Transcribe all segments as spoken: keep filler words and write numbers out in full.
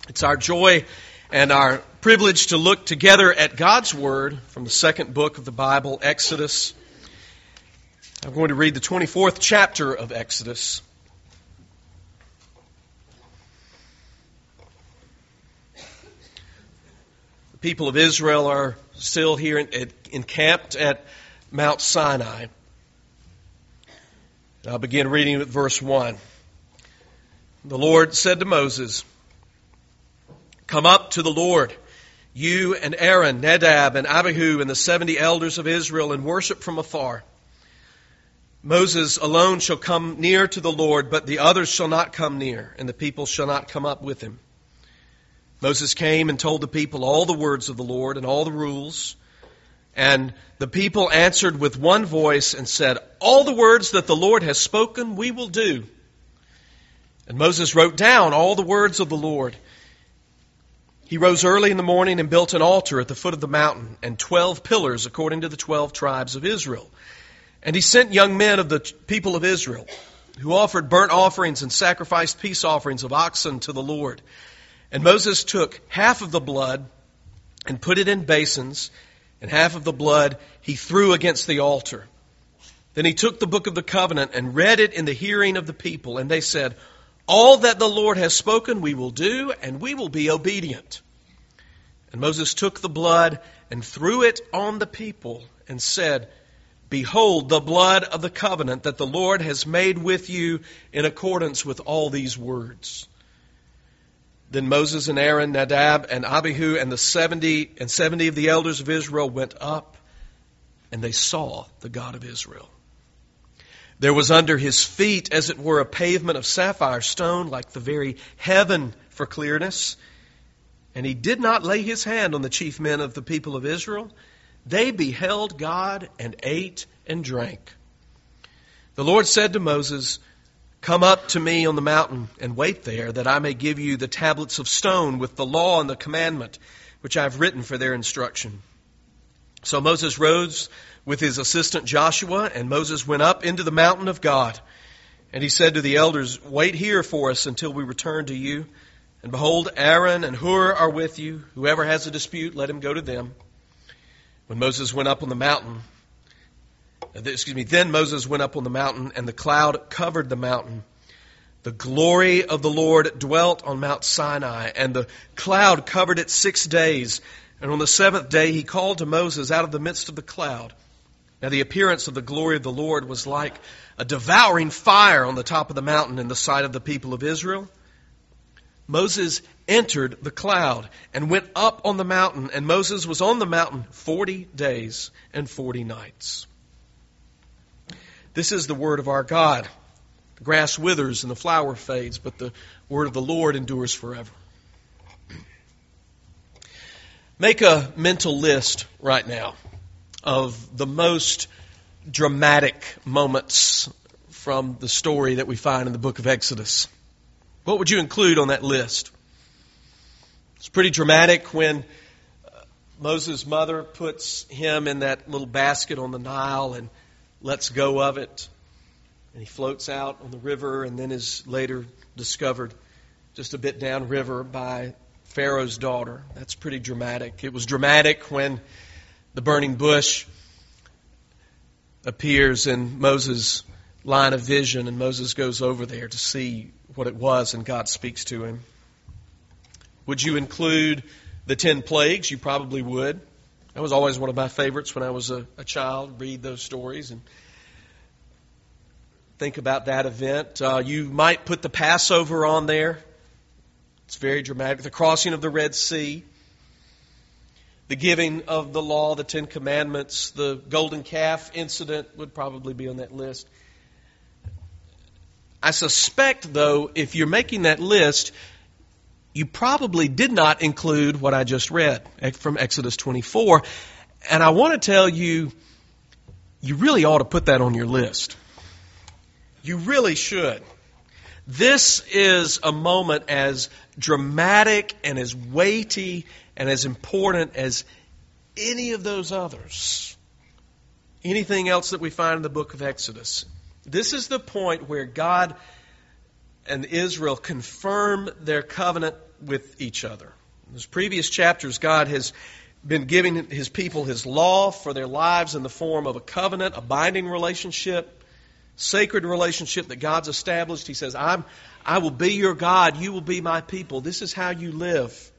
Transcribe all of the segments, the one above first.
It's our joy and our privilege to look together at God's Word from the second book of the Bible, Exodus. I'm going to read the twenty-fourth chapter of Exodus. The people of Israel are still here encamped at Mount Sinai. I'll begin reading with verse one. The Lord said to Moses, "Come up to the Lord, you and Aaron, Nadab and Abihu, and the seventy elders of Israel, and worship from afar. Moses alone shall come near to the Lord, but the others shall not come near, and the people shall not come up with him." Moses came and told the people all the words of the Lord and all the rules. And the people answered with one voice and said, "All the words that the Lord has spoken, we will do." And Moses wrote down all the words of the Lord. He rose early in the morning and built an altar at the foot of the mountain and twelve pillars according to the twelve tribes of Israel. And he sent young men of the people of Israel who offered burnt offerings and sacrificed peace offerings of oxen to the Lord. And Moses took half of the blood and put it in basins, and half of the blood he threw against the altar. Then he took the book of the covenant and read it in the hearing of the people. And they said, "All that the Lord has spoken we will do, and we will be obedient." And Moses took the blood and threw it on the people and said, "Behold the blood of the covenant that the Lord has made with you in accordance with all these words." Then Moses and Aaron, Nadab and Abihu, and the seventy and seventy of the elders of Israel went up, and they saw the God of Israel. There was under his feet, as it were, a pavement of sapphire stone, like the very heaven for clearness. And he did not lay his hand on the chief men of the people of Israel. They beheld God and ate and drank. The Lord said to Moses, "Come up to me on the mountain and wait there, that I may give you the tablets of stone with the law and the commandment, which I have written for their instruction." So Moses rose with his assistant Joshua, and Moses went up into the mountain of God. And he said to the elders, "Wait here for us until we return to you. And behold, Aaron and Hur are with you. Whoever has a dispute, let him go to them." When Moses went up on the mountain, excuse me, then Moses went up on the mountain, and the cloud covered the mountain. The glory of the Lord dwelt on Mount Sinai, and the cloud covered it six days. And on the seventh day he called to Moses out of the midst of the cloud. Now the appearance of the glory of the Lord was like a devouring fire on the top of the mountain in the sight of the people of Israel. Moses entered the cloud and went up on the mountain, and Moses was on the mountain forty days and forty nights. This is the word of our God. The grass withers and the flower fades, but the word of the Lord endures forever. Make a mental list right now of the most dramatic moments from the story that we find in the book of Exodus. What would you include on that list? It's pretty dramatic when Moses' mother puts him in that little basket on the Nile and lets go of it. And he floats out on the river and then is later discovered just a bit downriver by Pharaoh's daughter. That's pretty dramatic. It was dramatic when the burning bush appears in Moses' line of vision, and Moses goes over there to see what it was, and God speaks to him. Would you include the ten plagues? You probably would. That was always one of my favorites when I was a, a child, read those stories and think about that event. Uh, you might put the Passover on there. It's very dramatic. The crossing of the Red Sea. The giving of the law, the Ten Commandments, the golden calf incident would probably be on that list. I suspect, though, if you're making that list, you probably did not include what I just read from Exodus twenty-four. And I want to tell you, you really ought to put that on your list. You really should. This is a moment as dramatic and as weighty and as important as any of those others. Anything else that we find in the book of Exodus. This is the point where God and Israel confirm their covenant with each other. In those previous chapters, God has been giving His people His law for their lives in the form of a covenant, a binding relationship, sacred relationship that God's established. He says, I'm, I will be your God, you will be my people. This is how you live.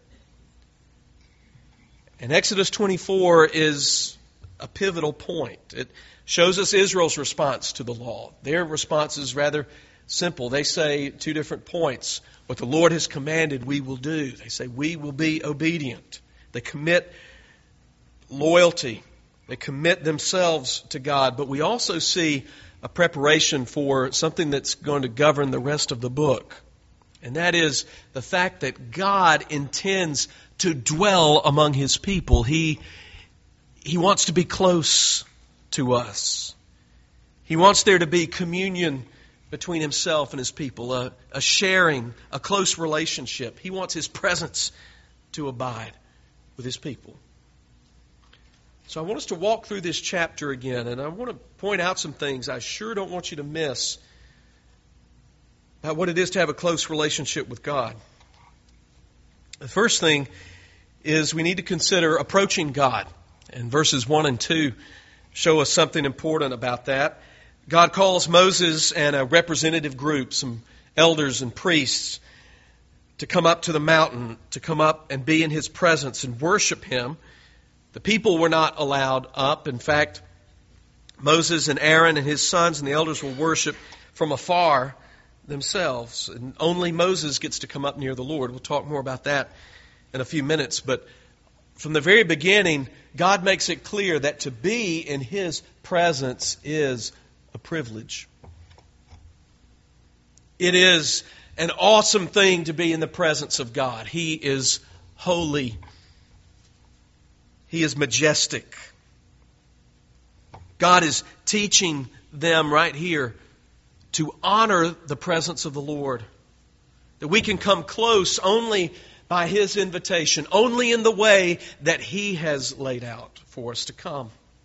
And Exodus twenty-four is a pivotal point. It shows us Israel's response to the law. Their response is rather simple. They say two different points. What the Lord has commanded, we will do. They say, we will be obedient. They commit loyalty. They commit themselves to God. But we also see a preparation for something that's going to govern the rest of the book. And that is the fact that God intends to dwell among His people. He, He wants to be close to us. He wants there to be communion between Himself and His people, a, a sharing, a close relationship. He wants His presence to abide with His people. So I want us to walk through this chapter again, and I want to point out some things I sure don't want you to miss about what it is to have a close relationship with God. The first thing is we need to consider approaching God. And verses one and two show us something important about that. God calls Moses and a representative group, some elders and priests, to come up to the mountain, to come up and be in His presence and worship Him. The people were not allowed up. In fact, Moses and Aaron and his sons and the elders will worship from afar themselves. And only Moses gets to come up near the Lord. We'll talk more about that in a few minutes. But from the very beginning, God makes it clear that to be in His presence is a privilege. It is an awesome thing to be in the presence of God. He is holy. He is majestic. God is teaching them right here to honor the presence of the Lord. That we can come close only by His invitation, only in the way that He has laid out for us to come.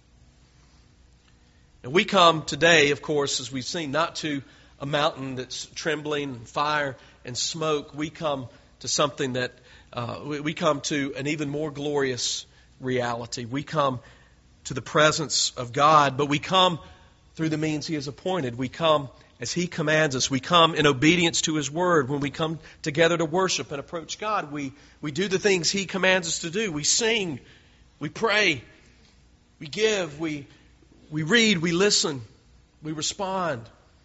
And we come today, of course, as we've seen, not to a mountain that's trembling and fire and smoke. We come to something that, uh, we come to an even more glorious reality. We come to the presence of God, but we come through the means He has appointed. We come as He commands us. We come in obedience to His Word. When we come together to worship and approach God, we, we do the things He commands us to do. We sing, we pray, we give, we, we read, we listen, we respond.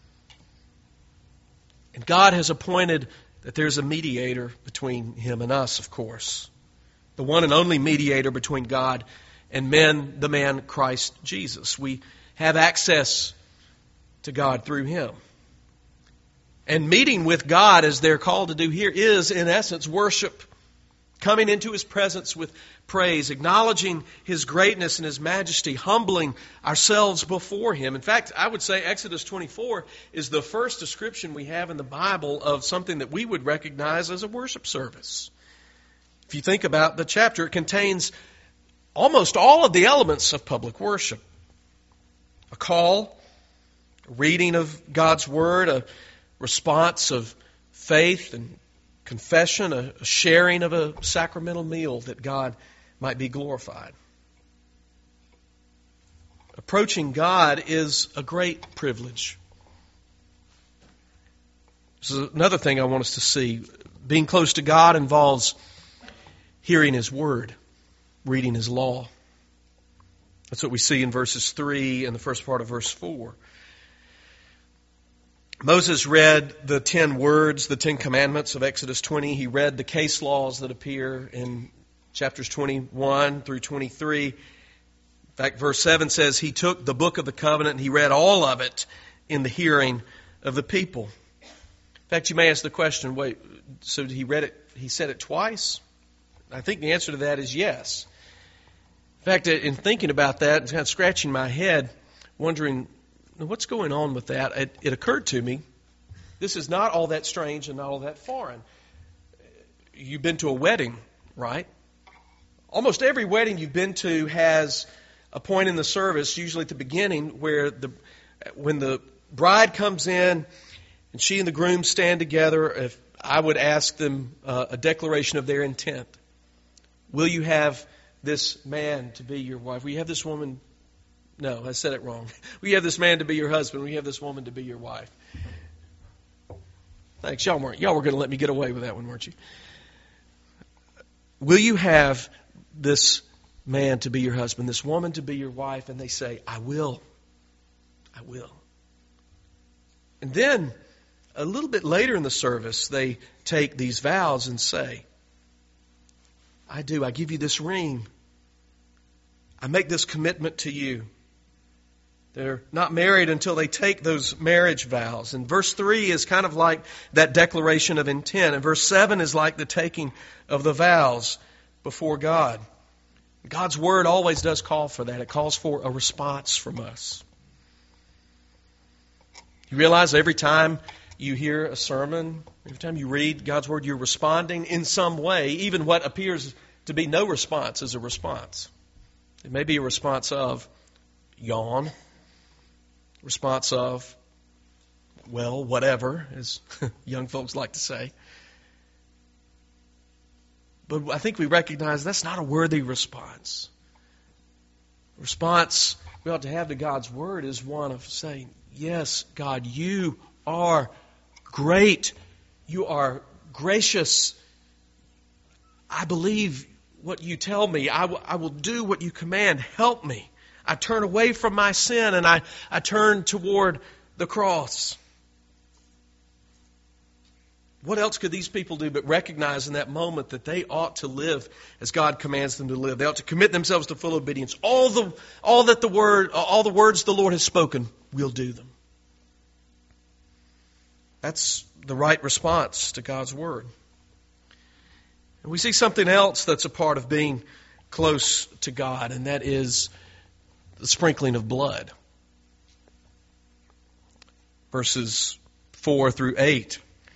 And God has appointed that there's a mediator between Him and us, of course. The one and only mediator between God and men, the man Christ Jesus. We have access to God through Him. And meeting with God, as they're called to do here, is in essence worship. Coming into His presence with praise, acknowledging His greatness and His majesty, humbling ourselves before Him. In fact, I would say Exodus twenty-four is the first description we have in the Bible of something that we would recognize as a worship service. If you think about the chapter, it contains almost all of the elements of public worship. A call, a reading of God's Word, a response of faith and confession, a sharing of a sacramental meal that God might be glorified. Approaching God is a great privilege. This is another thing I want us to see. Being close to God involves hearing His Word, reading His law. That's what we see in verses three and the first part of verse four. Moses read the ten words, the ten commandments of Exodus twenty. He read the case laws that appear in chapters twenty-one through twenty-three. In fact, verse seven says he took the book of the covenant and he read all of it in the hearing of the people. In fact, you may ask the question, wait, so he read it, he said it twice? I think the answer to that is yes. In fact, in thinking about that, and kind of scratching my head, wondering, what's going on with that? It, it occurred to me, this is not all that strange and not all that foreign. You've been to a wedding, right? Almost every wedding you've been to has a point in the service, usually at the beginning, where the when the bride comes in and she and the groom stand together, if I would ask them uh, a declaration of their intent. Will you have this man to be your wife? Will you have this woman? No, I said it wrong. Will you have this man to be your husband? Will you have this woman to be your wife? Thanks. Y'all weren't. Y'all were going to let me get away with that one, weren't you? Will you have this man to be your husband, this woman to be your wife? And they say, I will. I will. And then, a little bit later in the service, they take these vows and say, I do. I give you this ring. I make this commitment to you. They're not married until they take those marriage vows. And verse three is kind of like that declaration of intent. And verse seven is like the taking of the vows before God. God's Word always does call for that. It calls for a response from us. You realize every time you hear a sermon, every time you read God's Word, you're responding in some way. Even what appears to be no response is a response. It may be a response of yawn, response of, well, whatever, as young folks like to say. But I think we recognize that's not a worthy response. The response we ought to have to God's Word is one of saying, yes, God, you are great. You are gracious. I believe what you tell me. I, w- I will do what you command. Help me. I turn away from my sin and I, I turn toward the cross. What else could these people do but recognize in that moment that they ought to live as God commands them to live? They ought to commit themselves to full obedience. All the all that the word, all the words the Lord has spoken, we'll do them. That's the right response to God's Word. And we see something else that's a part of being close to God, and that is the sprinkling of blood. Verses four through eight.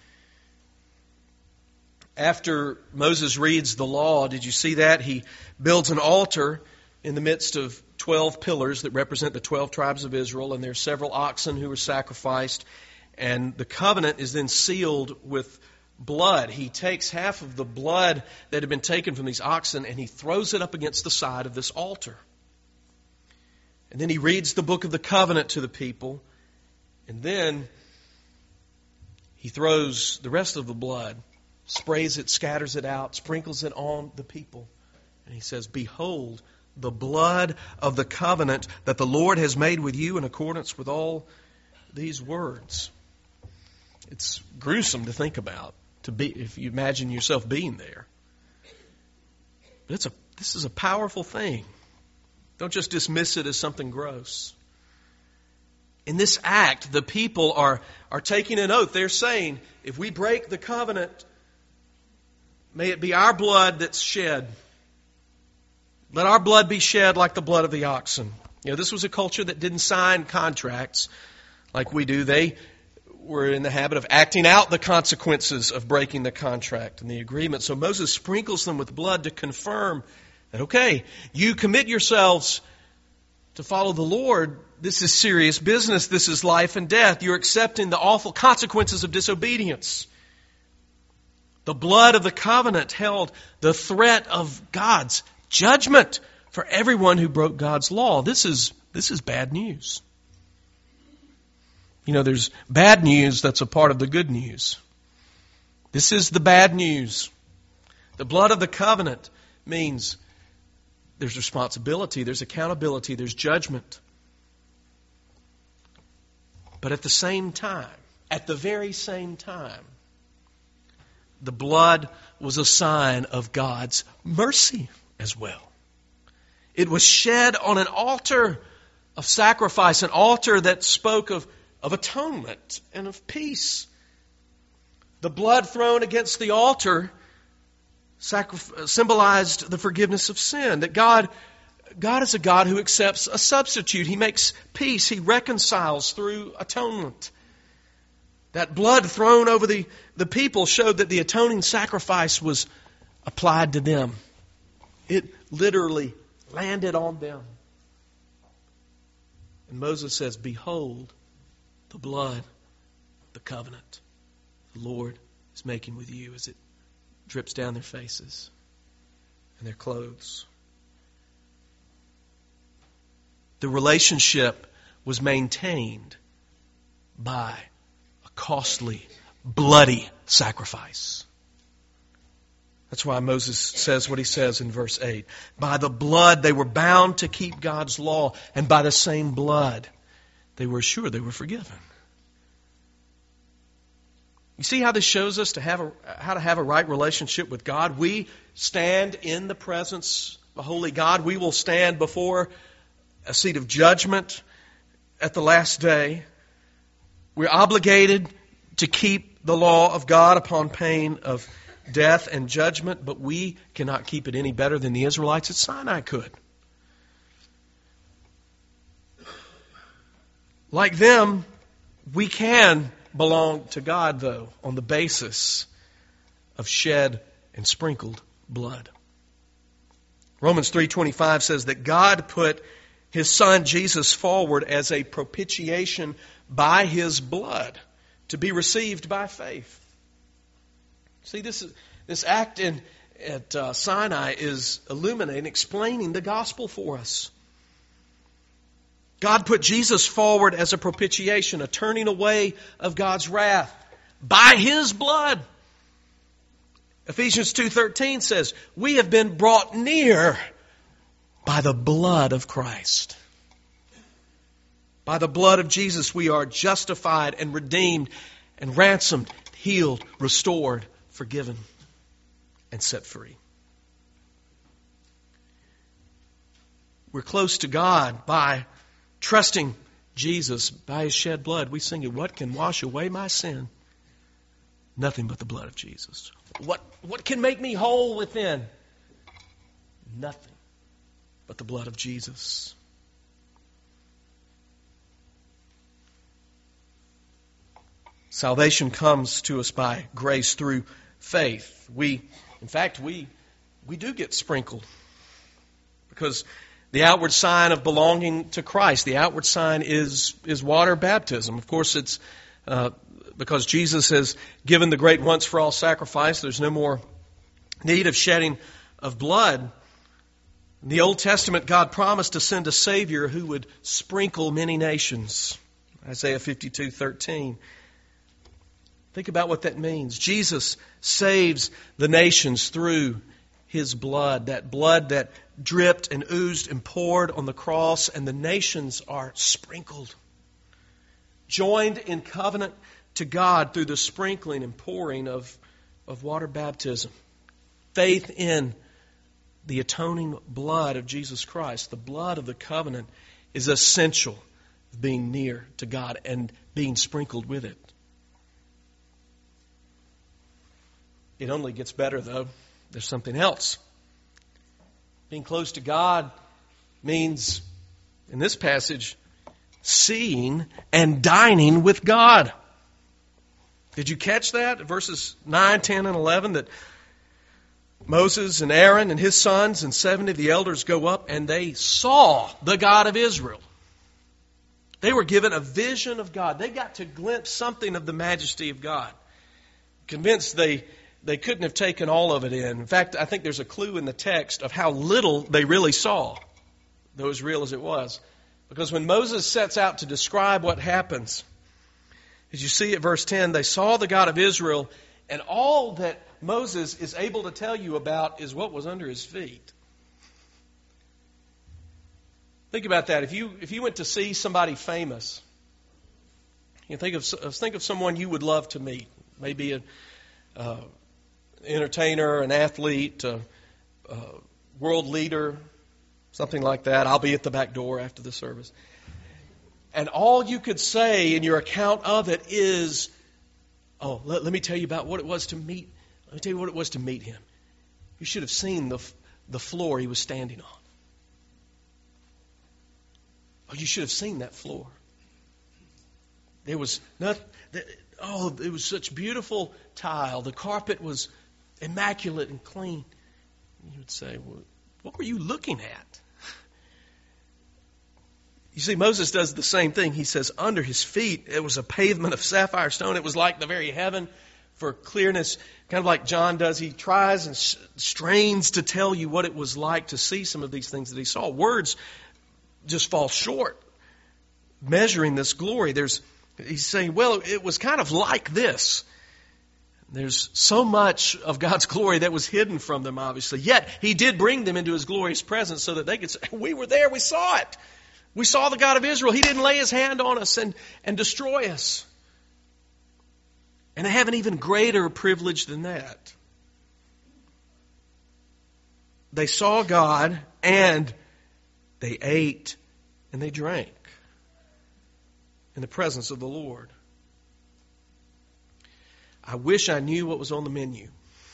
After Moses reads the law, did you see that? He builds an altar in the midst of twelve pillars that represent the twelve tribes of Israel, and there are several oxen who were sacrificed. And the covenant is then sealed with blood. He takes half of the blood that had been taken from these oxen and he throws it up against the side of this altar. And then he reads the book of the covenant to the people. And then he throws the rest of the blood, sprays it, scatters it out, sprinkles it on the people. And he says, behold, the blood of the covenant that the Lord has made with you in accordance with all these words. It's gruesome to think about, to be if you imagine yourself being there. But it's a this is a powerful thing. Don't just dismiss it as something gross. In this act, the people are, are taking an oath. They're saying, if we break the covenant, may it be our blood that's shed. Let our blood be shed like the blood of the oxen. You know, this was a culture that didn't sign contracts like we do. They were in the habit of acting out the consequences of breaking the contract and the agreement. So Moses sprinkles them with blood to confirm that, okay, you commit yourselves to follow the Lord. This is serious business. This is life and death. You're accepting the awful consequences of disobedience. The blood of the covenant held the threat of God's judgment for everyone who broke God's law. This is, this is bad news. You know, there's bad news that's a part of the good news. This is the bad news. The blood of the covenant means there's responsibility, there's accountability, there's judgment. But at the same time, at the very same time, the blood was a sign of God's mercy as well. It was shed on an altar of sacrifice, an altar that spoke of of atonement and of peace. The blood thrown against the altar sacrif- symbolized the forgiveness of sin. That God, God is a God who accepts a substitute. He makes peace. He reconciles through atonement. That blood thrown over the, the people showed that the atoning sacrifice was applied to them. It literally landed on them. And Moses says, behold, the blood, the covenant. The Lord is making with you as it drips down their faces and their clothes. The relationship was maintained by a costly, bloody sacrifice. That's why Moses says what he says in verse eight. By the blood they were bound to keep God's law, and by the same blood they were sure they were forgiven. You see how this shows us to have a, how to have a right relationship with God? We stand in the presence of a holy God. We will stand before a seat of judgment at the last day. We're obligated to keep the law of God upon pain of death and judgment, but we cannot keep it any better than the Israelites at Sinai could. Like them, we can belong to God, though, on the basis of shed and sprinkled blood. Romans three twenty-five says that God put His Son Jesus forward as a propitiation by His blood to be received by faith. See, this is, this act in at uh, Sinai is illuminating, explaining the gospel for us. God put Jesus forward as a propitiation, a turning away of God's wrath by His blood. Ephesians two thirteen says, we have been brought near by the blood of Christ. By the blood of Jesus we are justified and redeemed and ransomed, healed, restored, forgiven, and set free. We're close to God by trusting Jesus by His shed blood. We sing it, what can wash away my sin? Nothing but the blood of Jesus. What, what can make me whole within? Nothing but the blood of Jesus. Salvation comes to us by grace through faith. We, in fact, we we do get sprinkled because the outward sign of belonging to Christ, the outward sign is is water baptism. Of course, it's uh, because Jesus has given the great once for all sacrifice. There's no more need of shedding of blood. In the Old Testament, God promised to send a Savior who would sprinkle many nations. Isaiah fifty-two thirteen. Think about what that means. Jesus saves the nations through His blood, that blood that dripped and oozed and poured on the cross, and the nations are sprinkled, joined in covenant to God through the sprinkling and pouring of, of water baptism. Faith in the atoning blood of Jesus Christ, the blood of the covenant, is essential to being near to God and being sprinkled with it. It only gets better, though. There's something else. Being close to God means, in this passage, seeing and dining with God. Did you catch that? Verses nine, ten, and eleven, that Moses and Aaron and his sons and seventy of the elders go up and they saw the God of Israel. They were given a vision of God. They got to glimpse something of the majesty of God. Convinced they They couldn't have taken all of it in. In fact, I think there's a clue in the text of how little they really saw, though as real as it was. Because when Moses sets out to describe what happens, as you see at verse ten, they saw the God of Israel, and all that Moses is able to tell you about is what was under his feet. Think about that. If you if you went to see somebody famous, you think of think of someone you would love to meet, maybe a uh, entertainer, an athlete, a, a world leader, something like that. I'll be at the back door after the service. And all you could say in your account of it is, oh, let, let me tell you about what it was to meet. Let me tell you what it was to meet him. You should have seen the the floor he was standing on. Oh, you should have seen that floor. There was not. Oh, it was such beautiful tile. The carpet was immaculate and clean. You would say, well, what were you looking at? You see, Moses does the same thing. He says, under his feet, it was a pavement of sapphire stone. It was like the very heaven for clearness, kind of like John does. He tries and strains to tell you what it was like to see some of these things that he saw. Words just fall short measuring this glory. There's, he's saying, well, it was kind of like this. There's so much of God's glory that was hidden from them, obviously. Yet, He did bring them into His glorious presence so that they could say, we were there, we saw it. We saw the God of Israel. He didn't lay His hand on us and, and destroy us. And they have an even greater privilege than that. They saw God and they ate and they drank in the presence of the Lord. I wish I knew what was on the menu.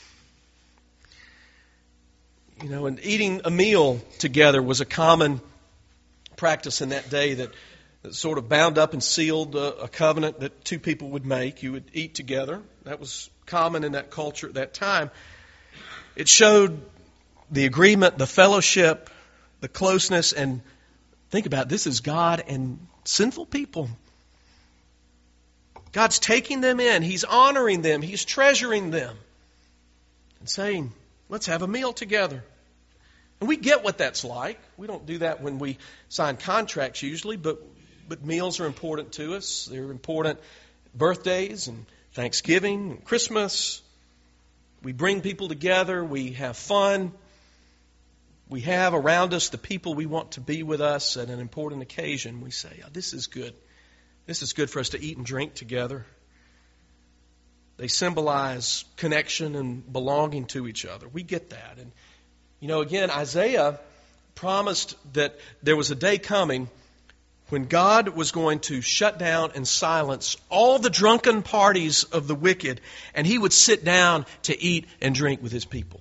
You know, and eating a meal together was a common practice in that day that, that sort of bound up and sealed a, a covenant that two people would make. You would eat together. That was common in that culture at that time. It showed the agreement, the fellowship, the closeness, and think about it, this is God and sinful people. God's taking them in. He's honoring them. He's treasuring them. And saying, let's have a meal together. And we get what that's like. We don't do that when we sign contracts usually, but, but meals are important to us. They're important birthdays and Thanksgiving and Christmas. We bring people together. We have fun. We have around us the people we want to be with us at an important occasion. We say, oh, this is good. This is good for us to eat and drink together. They symbolize connection and belonging to each other. We get that. And, you know, again, Isaiah promised that there was a day coming when God was going to shut down and silence all the drunken parties of the wicked, and He would sit down to eat and drink with His people.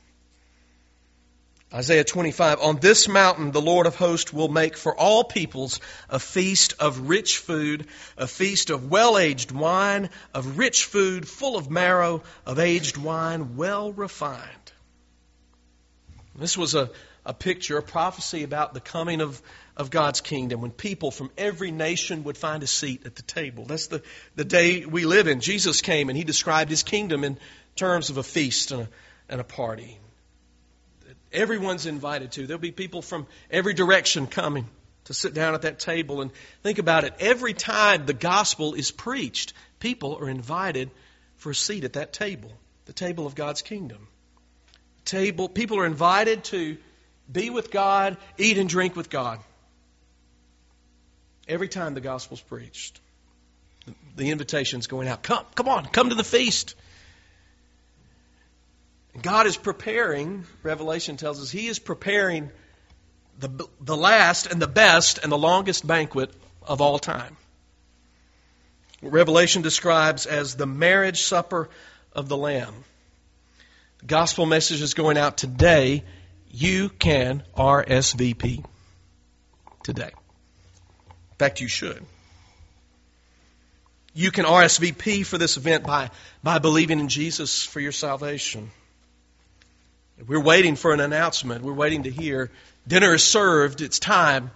Isaiah twenty-five, on this mountain the Lord of hosts will make for all peoples a feast of rich food, a feast of well-aged wine, of rich food full of marrow, of aged wine well refined. This was a, a picture, a prophecy about the coming of, of God's kingdom, when people from every nation would find a seat at the table. That's the, the day we live in. Jesus came and He described His kingdom in terms of a feast and a, and a party. Everyone's invited to. There'll be people from every direction coming to sit down at that table. And think about it. Every time the gospel is preached, people are invited for a seat at that table, the table of God's kingdom. Table. People are invited to be with God, eat and drink with God. Every time the gospel's preached, the invitation's going out. Come, come on, come to the feast. God is preparing, Revelation tells us, He is preparing the, the last and the best and the longest banquet of all time. What Revelation describes as the marriage supper of the Lamb. The gospel message is going out today. You can R S V P today. In fact, you should. You can R S V P for this event by, by believing in Jesus for your salvation. We're waiting for an announcement. We're waiting to hear. Dinner is served. It's time.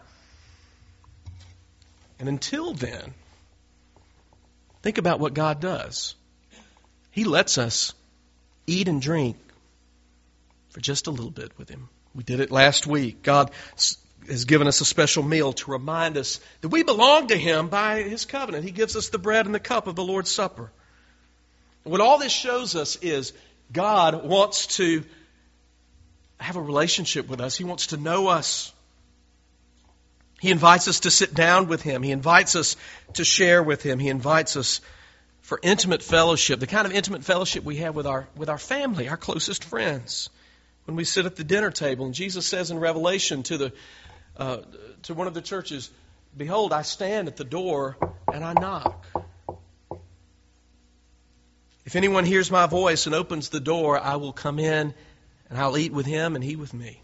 And until then, think about what God does. He lets us eat and drink for just a little bit with Him. We did it last week. God has given us a special meal to remind us that we belong to Him by His covenant. He gives us the bread and the cup of the Lord's Supper. What all this shows us is God wants to have a relationship with us. He wants to know us. He invites us to sit down with Him. He invites us to share with Him. He invites us for intimate fellowship, the kind of intimate fellowship we have with our with our family, our closest friends, when we sit at the dinner table. And Jesus says in Revelation to the uh, to one of the churches, "Behold, I stand at the door and I knock. If anyone hears my voice and opens the door, I will come in and I'll eat with him and he with me."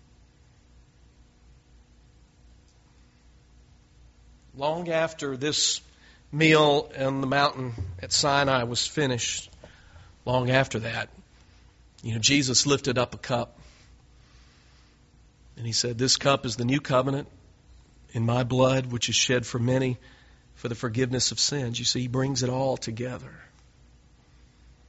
Long after this meal on the mountain at Sinai was finished, long after that, you know, Jesus lifted up a cup. And He said, "This cup is the new covenant in my blood, which is shed for many for the forgiveness of sins." You see, He brings it all together.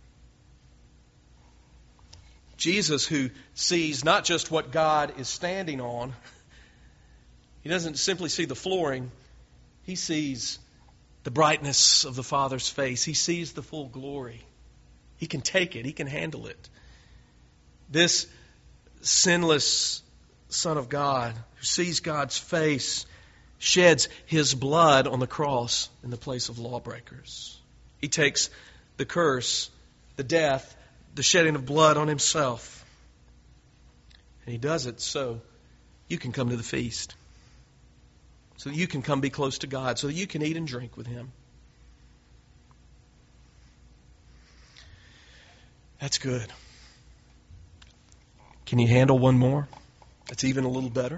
Jesus, who sees not just what God is standing on, he doesn't simply see the flooring, he sees the brightness of the Father's face. He sees the full glory. He can take it. He can handle it. This sinless Son of God, who sees God's face, sheds His blood on the cross in the place of lawbreakers. He takes the curse, the death, the shedding of blood on Himself. And He does it so you can come to the feast. So that you can come be close to God. So that you can eat and drink with Him. That's good. Can you handle one more? That's even a little better.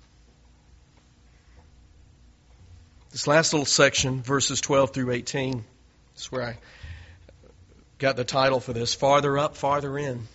This last little section, verses twelve through eighteen, is where I got the title for this, Farther Up, Farther In.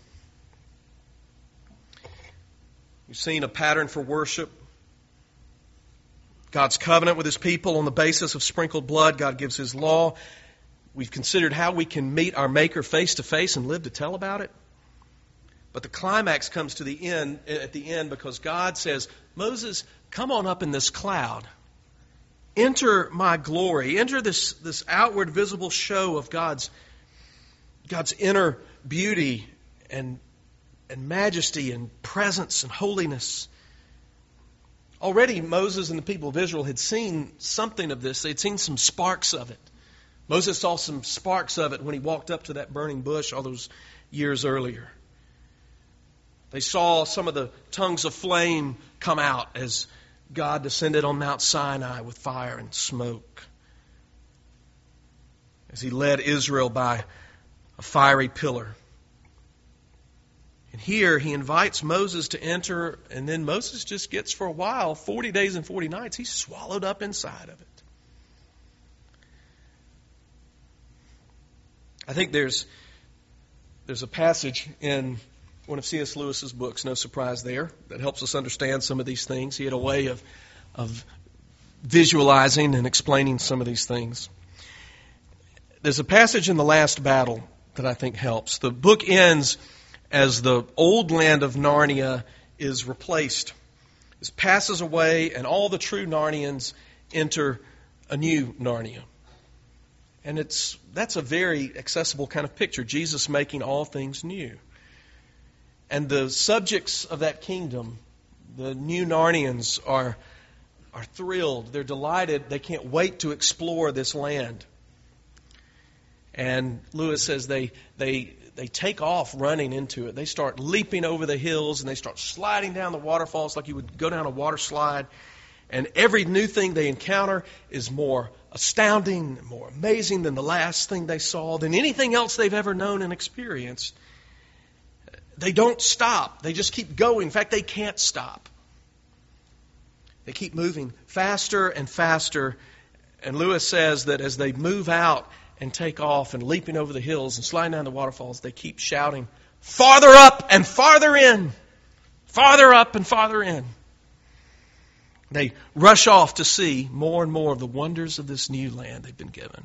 You've seen a pattern for worship. God's covenant with His people on the basis of sprinkled blood. God gives His law. We've considered how we can meet our Maker face to face and live to tell about it. But the climax comes to the end, at the end, because God says, Moses, come on up in this cloud. Enter my glory. Enter this, this outward visible show of God's, God's inner beauty and, and majesty and presence and holiness. Already Moses and the people of Israel had seen something of this. They had seen some sparks of it. Moses saw some sparks of it when he walked up to that burning bush all those years earlier. They saw some of the tongues of flame come out as God descended on Mount Sinai with fire and smoke. As He led Israel by a fiery pillar. And here He invites Moses to enter, and then Moses just gets for a while, forty days and forty nights, he's swallowed up inside of it. I think there's there's a passage in one of C S Lewis's books, no surprise there, that helps us understand some of these things. He had a way of, of visualizing and explaining some of these things. There's a passage in The Last Battle that I think helps. The book ends as the old land of Narnia is replaced. It passes away and all the true Narnians enter a new Narnia. And it's that's a very accessible kind of picture. Jesus making all things new. And the subjects of that kingdom, the new Narnians, are, are thrilled. They're delighted. They can't wait to explore this land. And Lewis says they, they, they take off running into it. They start leaping over the hills and they start sliding down the waterfalls like you would go down a water slide. And every new thing they encounter is more astounding, more amazing than the last thing they saw, than anything else they've ever known and experienced. They don't stop. They just keep going. In fact, they can't stop. They keep moving faster and faster. And Lewis says that as they move out and take off and leaping over the hills and sliding down the waterfalls, they keep shouting, farther up and farther in. Farther up and farther in. They rush off to see more and more of the wonders of this new land they've been given.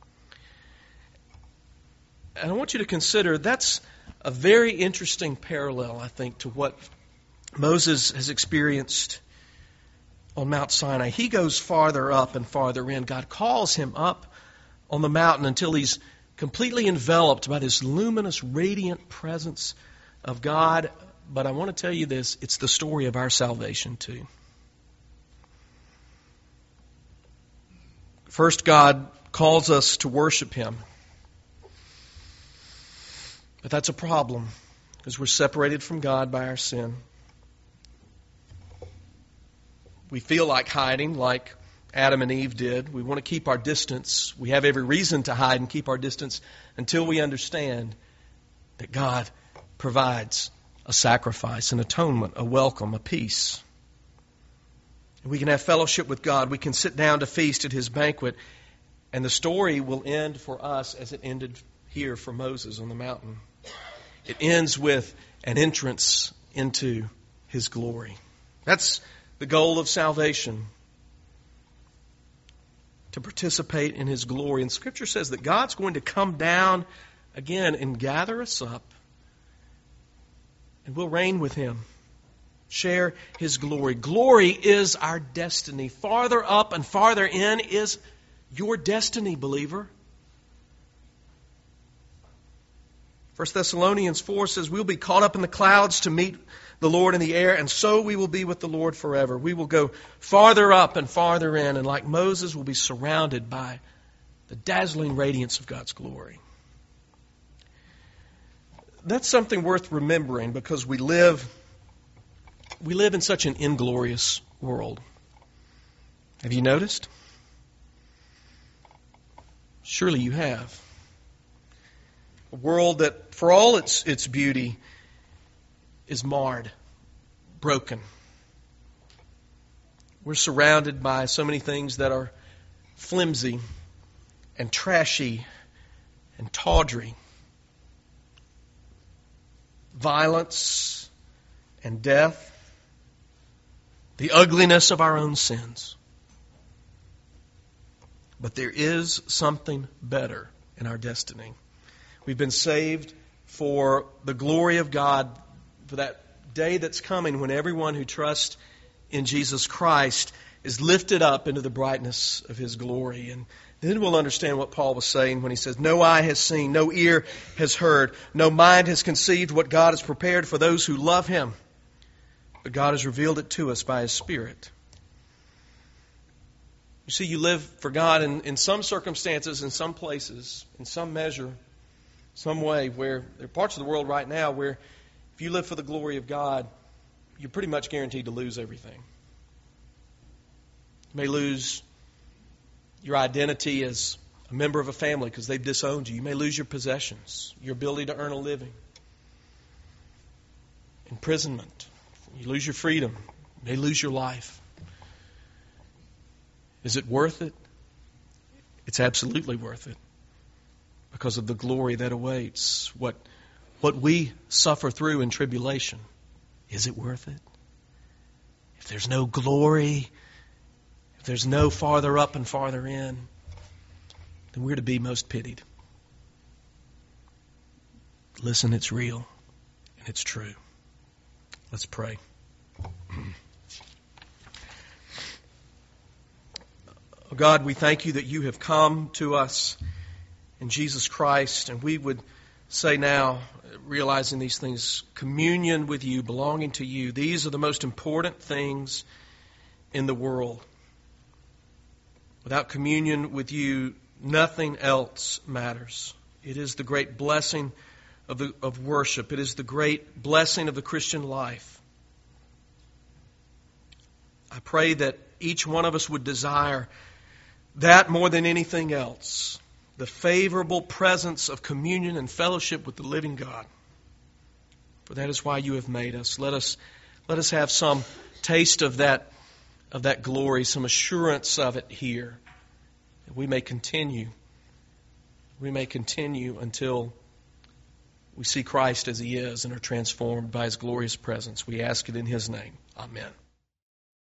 And I want you to consider that's a very interesting parallel, I think, to what Moses has experienced on Mount Sinai. He goes farther up and farther in. God calls him up on the mountain until he's completely enveloped by this luminous, radiant presence of God. But I want to tell you this, it's the story of our salvation too. First, God calls us to worship Him. But that's a problem because we're separated from God by our sin. We feel like hiding like Adam and Eve did. We want to keep our distance. We have every reason to hide and keep our distance until we understand that God provides a sacrifice, an atonement, a welcome, a peace. We can have fellowship with God. We can sit down to feast at His banquet. And the story will end for us as it ended here for Moses on the mountain. It ends with an entrance into His glory. That's the goal of salvation. To participate in His glory. And Scripture says that God's going to come down again and gather us up And we'll reign with Him. Share His glory. Glory is our destiny. Farther up and farther in is your destiny, believer. First Thessalonians four says, we'll be caught up in the clouds to meet the Lord in the air, and so we will be with the Lord forever. We will go farther up and farther in, and like Moses, we'll be surrounded by the dazzling radiance of God's glory. That's something worth remembering because we live, we live in such an inglorious world. Have you noticed? Surely you have. A world that, for all its its beauty, is marred, broken. We're surrounded by so many things that are flimsy and trashy and tawdry. Violence and death. The ugliness of our own sins. But there is something better in our destiny. We've been saved for the glory of God, for that day that's coming when everyone who trusts in Jesus Christ is lifted up into the brightness of His glory. And then we'll understand what Paul was saying when he says, no eye has seen, no ear has heard, no mind has conceived what God has prepared for those who love Him. But God has revealed it to us by His Spirit. You see, you live for God in, in some circumstances, in some places, in some measure, some way, where there are parts of the world right now where if you live for the glory of God, you're pretty much guaranteed to lose everything. You may lose your identity as a member of a family because they've disowned you. You may lose your possessions, your ability to earn a living. Imprisonment. You lose your freedom. You may lose your life. Is it worth it? It's absolutely worth it because of the glory that awaits. What, what we suffer through in tribulation, is it worth it? If there's no glory, if there's no farther up and farther in, then we're to be most pitied. Listen, it's real and it's true. Let's pray. Oh God, we thank You that You have come to us in Jesus Christ, and we would say now, realizing these things, communion with You, belonging to You, these are the most important things in the world. Without communion with You, nothing else matters. It is the great blessing of, the, of worship. It is the great blessing of the Christian life. I pray that each one of us would desire that more than anything else, the favorable presence of communion and fellowship with the living God. For that is why You have made us. Let us, let us have some taste of that, of that glory, some assurance of it here. That we may continue. We may continue until we see Christ as He is and are transformed by His glorious presence. We ask it in His name. Amen.